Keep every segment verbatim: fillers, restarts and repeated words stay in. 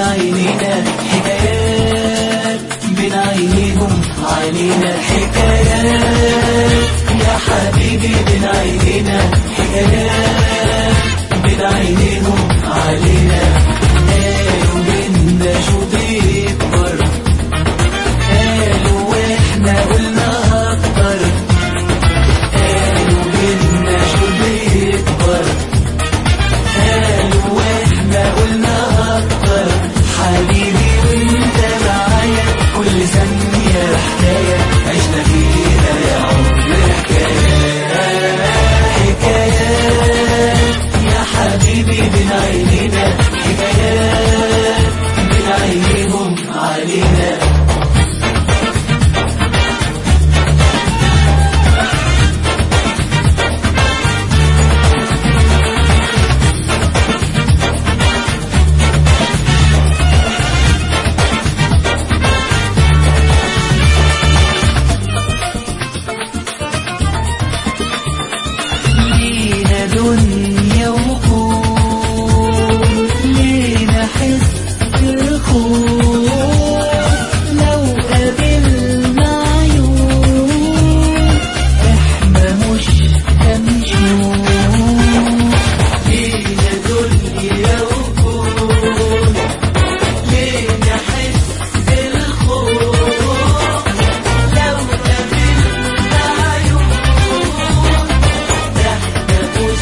عينينا حكايات بين عينيهم علينا حكايات يا حبيبي بين عينينا حكايات بين عينيهم علينا قالوا بينا شو بيكبر قالوا واحنا قلنا اكتر قالوا بينا شو بيكبر قالوا واحنا قلنا اكتر حبيبي وانت معايا كل ثانية حكاية عشنا فيها يا عمر حكايات حكايات يا حبيبي بين عينينا حكايات بين عينيهم علينا دنيا وكون لينا حس الخوف لو قابلنا عيون احنا مش هنشوف لينا دنيا وكون لينا حس الخوف لو قابلنا عيون احنا مش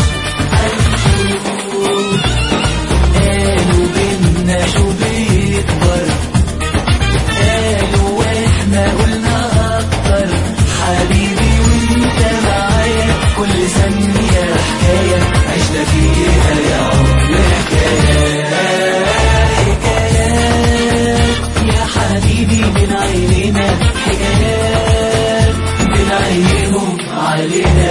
قالوا بينا شو بيكبر قالوا واحنا قلنا اكتر حبيبي وانت معايا كل ثانية حكاية عشنا فيها يا عمر حكايات حكايات يا حبيبي بين عينينا حكايات بين عينيهم علينا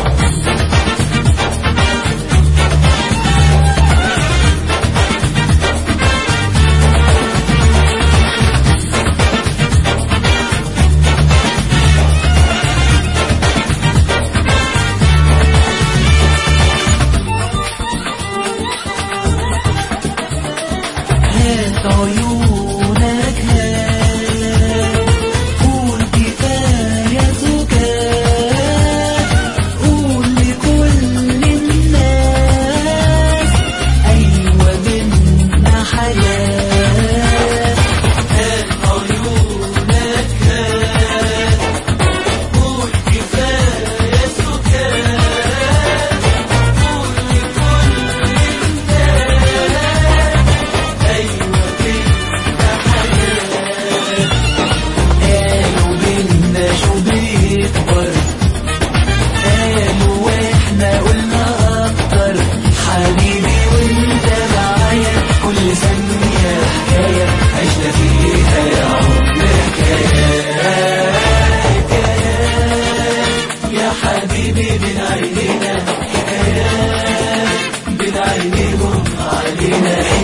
عيونك هات قول كفاية سكات قول لكل الناس أيوة منا حياة هات عيونك هات قول كفاية سكات قول لكل الناس أيوة قالوا بينا شو بيكبر قالوا واحنا قلنا اكتر حبيبي وانت معايا كل ثانية حكاية عشنا فيها يا عمر حكايات حكايات يا حبيبي بين عينينا حكايات بين عينيهم علينا